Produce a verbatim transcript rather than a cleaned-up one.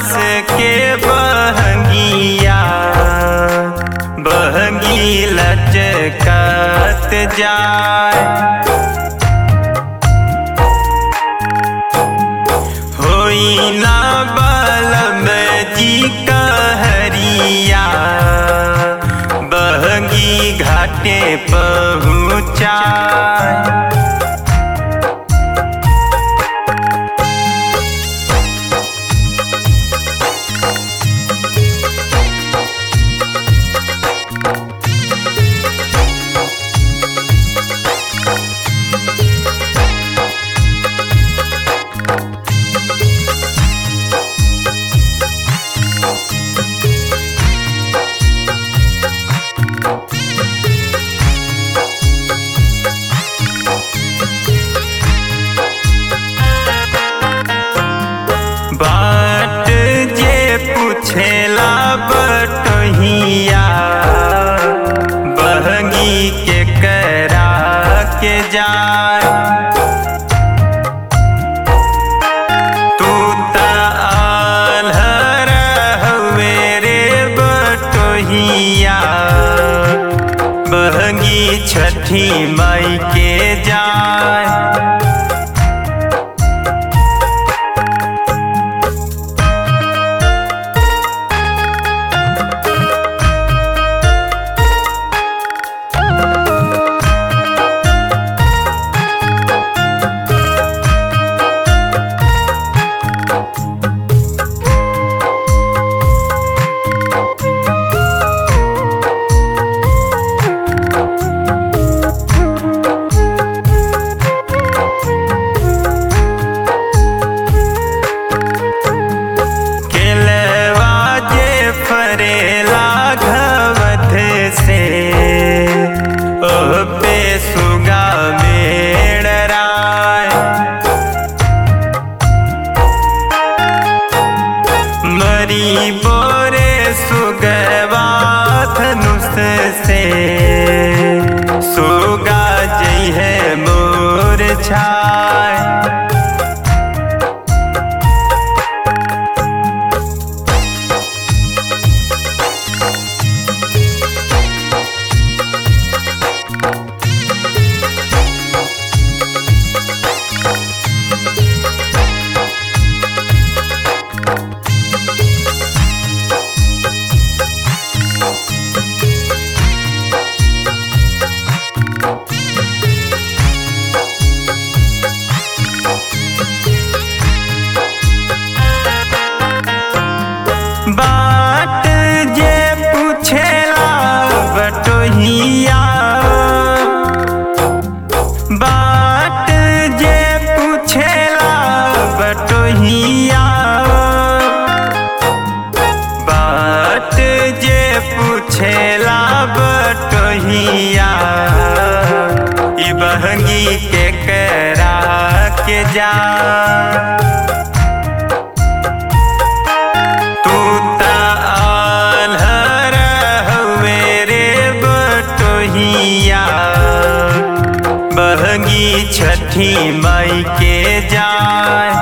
बांस के बहंगिया बहंगी लचकत जाए। होई ना बलम जी कहरिया बहंगी घाटे पहुँचाए। बाट जे पूछेला बटहिया बहंगी के करा के जाए। तू त आल्हर हवे रे बटहिया बहंगी छठी माई के जाए। फरेला घवध से ओह पे सुगा मेड़राय। मरी बोरे सुगवा धनुष से सुगा जई है मोर छाय। बाट जे पूछेला बटहिया बाट जे पूछेला बटहिया बाट जे पूछेला बटहिया ई बहंगी के करा के जा। बहंगी छठी माई के जाए।